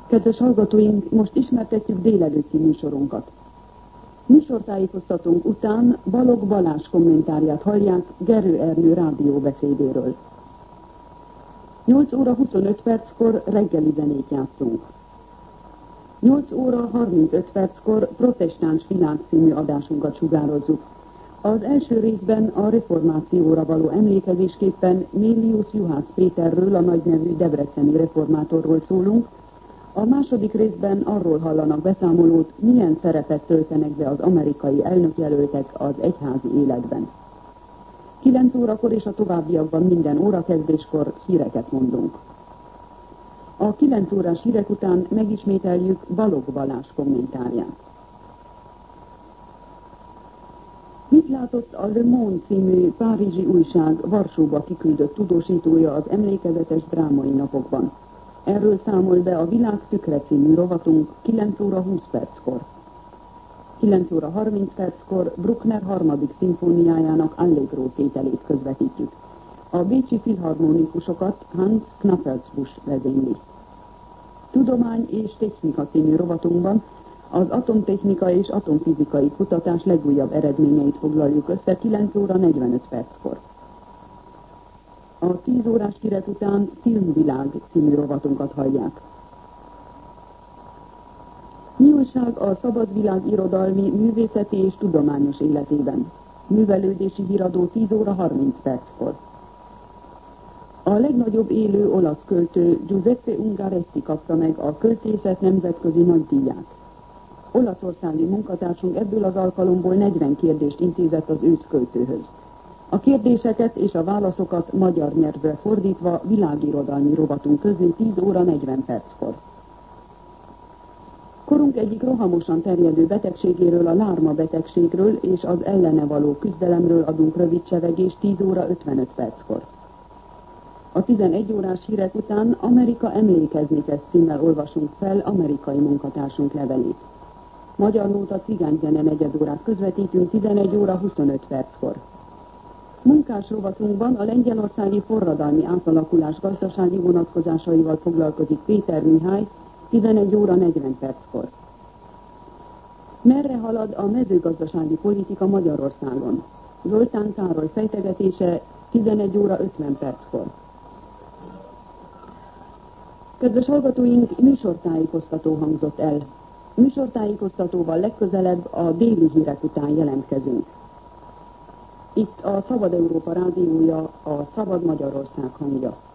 Kedves hallgatóink, most ismertetjük délelőtti műsorunkat. Műsortájékoztatónk után Balogh Balázs kommentárját hallják Gerő Ernő rádióbeszédéről. 8 óra 25 perckor reggeli zenét játszunk. 8 óra 35 perckor Protestáns világ című adásunkat sugározzuk. Az első részben a reformációra való emlékezésképpen Mélius Juhász Péterről, a nagynevű debreceni reformátorról szólunk. A második részben arról hallanak beszámolót, milyen szerepet töltenek be az amerikai elnökjelöltek az egyházi életben. 9 órakor és a továbbiakban minden órakezdéskor híreket mondunk. A 9 órás hírek után megismételjük Balogh Balázs kommentárját. Mit látott a Le Monde című párizsi újság Varsóba kiküldött tudósítója az emlékezetes drámai napokban? Erről számol be a Világ tükre című rovatunk 9 óra 20 perckor. 9 óra 30 perckor Bruckner harmadik szimfóniájának Allegro tételét közvetítjük. A bécsi filharmonikusokat Hans Knappelsbusch vezényli. Tudomány és technika című rovatunkban az atomtechnika és atomfizikai kutatás legújabb eredményeit foglaljuk össze 9 óra 45 perckor. A 10 órás hírek után Filmvilág című rovatunkat hallják. Mi újság a szabad világ irodalmi, művészeti és tudományos életében? Művelődési híradó 10 óra 30 perckor. A legnagyobb élő olasz költő Giuseppe Ungaretti kapta meg a költészet nemzetközi nagydíját. Olaszországi munkatársunk ebből az alkalomból 40 kérdést intézett az őszköltőhöz. A kérdéseket és a válaszokat magyar nyelvre fordítva világirodalmi rovatunk közé 10 óra 40 perckor. Korunk egyik rohamosan terjedő betegségéről, a lárma betegségről és az ellene való küzdelemről adunk rövid csevegést 10 óra 55 perckor. A 11 órás hírek után Amerika emlékezni kezd címmel olvasunk fel amerikai munkatársunk levelét. Magyar nóta cigányzene negyedórát közvetítünk 11 óra 25 perckor. Munkás rovatunkban a lengyelországi forradalmi átalakulás gazdasági vonatkozásaival foglalkozik Péter Mihály 11 óra 40 perckor. Merre halad a mezőgazdasági politika Magyarországon? Zoltán Károly fejtegetése 11 óra 50 perckor. Kedves hallgatóink, műsortájékoztató hangzott el. Műsortájékoztatóval legközelebb a déli hírek után jelentkezünk. Itt a Szabad Európa rádiója, a Szabad Magyarország hangja.